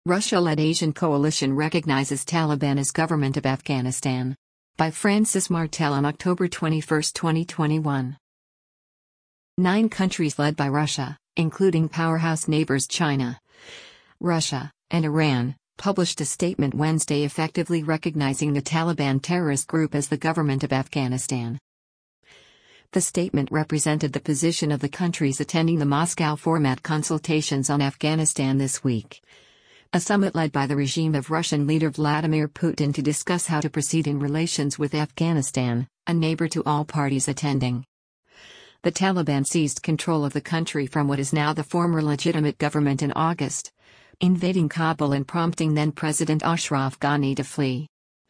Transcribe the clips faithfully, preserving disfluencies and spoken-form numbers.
Russia-led Asian coalition recognizes Taliban as government of Afghanistan. By Francis Martel on October twenty-first, twenty twenty-one. Nine countries led by Russia, including powerhouse neighbors China, Russia, and Iran, published a statement Wednesday effectively recognizing the Taliban terrorist group as the government of Afghanistan. The statement represented the position of the countries attending the Moscow-format consultations on Afghanistan this week, a summit led by the regime of Russian leader Vladimir Putin to discuss how to proceed in relations with Afghanistan, a neighbor to all parties attending. The Taliban seized control of the country from what is now the former legitimate government in August, invading Kabul and prompting then-President Ashraf Ghani to flee.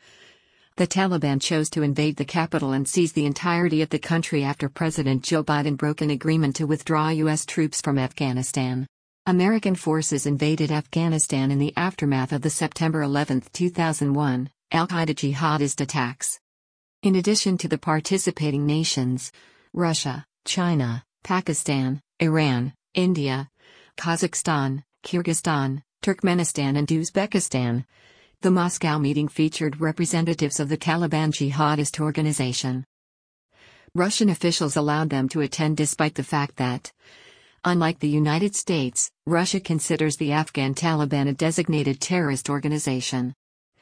The Taliban chose to invade the capital and seize the entirety of the country after President Joe Biden broke an agreement to withdraw U S troops from Afghanistan. American forces invaded Afghanistan in the aftermath of the September eleventh, two thousand one, al-Qaeda jihadist attacks. In addition to the participating nations, Russia, China, Pakistan, Iran, India, Kazakhstan, Kyrgyzstan, Turkmenistan and Uzbekistan, the Moscow meeting featured representatives of the Taliban jihadist organization. Russian officials allowed them to attend despite the fact that, unlike the United States, Russia considers the Afghan Taliban a designated terrorist organization.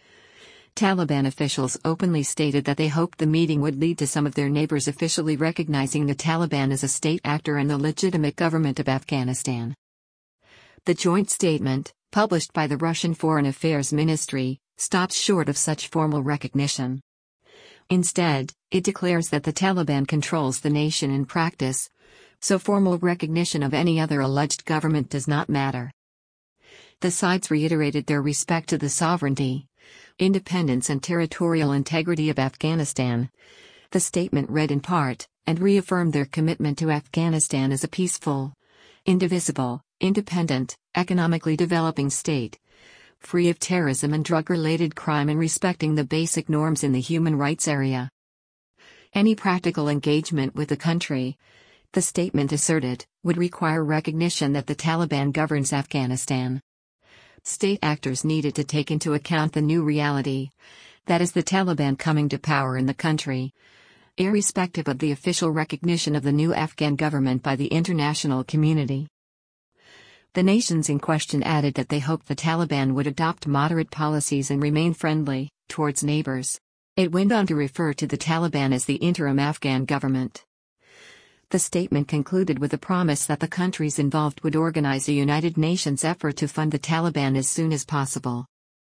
Taliban officials openly stated that they hoped the meeting would lead to some of their neighbors officially recognizing the Taliban as a state actor and the legitimate government of Afghanistan. The joint statement, published by the Russian Foreign Affairs Ministry, stops short of such formal recognition. Instead, it declares that the Taliban controls the nation in practice, so formal recognition of any other alleged government does not matter. The sides reiterated their respect to the sovereignty, independence and territorial integrity of Afghanistan, the statement read in part, and reaffirmed their commitment to Afghanistan as a peaceful, indivisible, independent, economically developing state, free of terrorism and drug-related crime and respecting the basic norms in the human rights area. Any practical engagement with the country, the statement asserted, would require recognition that the Taliban governs Afghanistan. State actors needed to take into account the new reality, that is the Taliban coming to power in the country, irrespective of the official recognition of the new Afghan government by the international community. The nations in question added that they hoped the Taliban would adopt moderate policies and remain friendly towards neighbors. It went on to refer to the Taliban as the interim Afghan government. The statement concluded with a promise that the countries involved would organize a United Nations effort to fund the Taliban as soon as possible.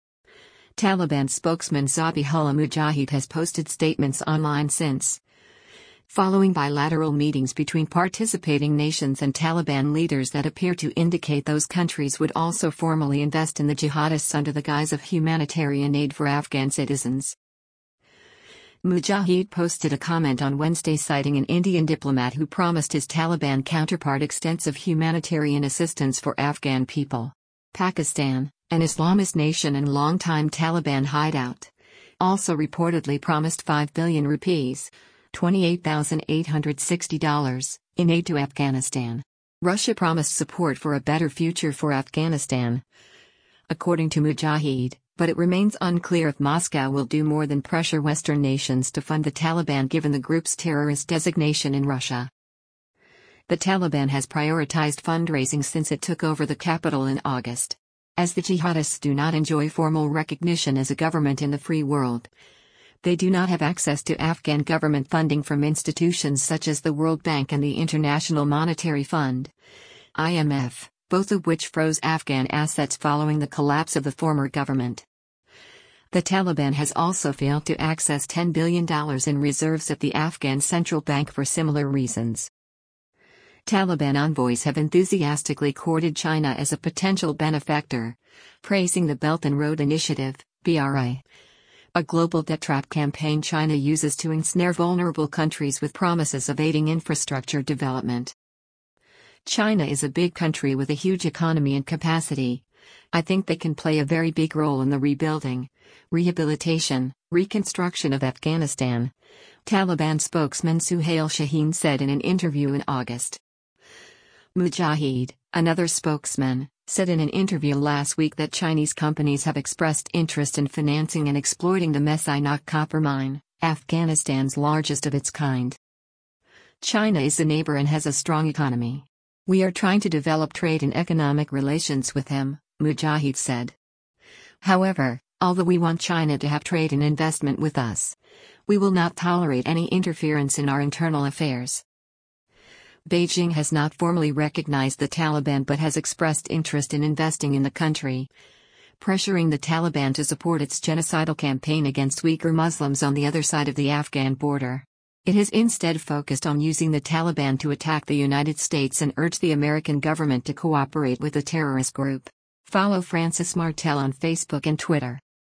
Taliban spokesman Zabihullah Mujahid has posted statements online since. Following bilateral meetings between participating nations and Taliban leaders that appear to indicate those countries would also formally invest in the jihadists under the guise of humanitarian aid for Afghan citizens. Mujahid posted a comment on Wednesday citing an Indian diplomat who promised his Taliban counterpart extensive humanitarian assistance for Afghan people. Pakistan, an Islamist nation and longtime Taliban hideout, also reportedly promised five billion rupees, twenty-eight thousand eight hundred sixty dollars, in aid to Afghanistan. Russia promised support for a better future for Afghanistan, according to Mujahid, but it remains unclear if Moscow will do more than pressure Western nations to fund the Taliban given the group's terrorist designation in Russia. The Taliban has prioritized fundraising since it took over the capital in August. As the jihadists do not enjoy formal recognition as a government in the free world, they do not have access to Afghan government funding from institutions such as the World Bank and the International Monetary Fund, I M F, both of which froze Afghan assets following the collapse of the former government. The Taliban has also failed to access ten billion dollars in reserves at the Afghan Central Bank for similar reasons. Taliban envoys have enthusiastically courted China as a potential benefactor, praising the Belt and Road Initiative, B R I, a global debt trap campaign China uses to ensnare vulnerable countries with promises of aiding infrastructure development. China is a big country with a huge economy and capacity. I think they can play a very big role in the rebuilding, rehabilitation, reconstruction of Afghanistan, Taliban spokesman Suhail Shaheen said in an interview in August. Mujahid, another spokesman, said in an interview last week that Chinese companies have expressed interest in financing and exploiting the Messinok copper mine, Afghanistan's largest of its kind. China is a neighbor and has a strong economy. We are trying to develop trade and economic relations with him, Mujahid said. However, although we want China to have trade and investment with us, we will not tolerate any interference in our internal affairs. Beijing has not formally recognized the Taliban but has expressed interest in investing in the country, pressuring the Taliban to support its genocidal campaign against Uyghur Muslims on the other side of the Afghan border. It has instead focused on using the Taliban to attack the United States and urge the American government to cooperate with the terrorist group. Follow Francis Martel on Facebook and Twitter.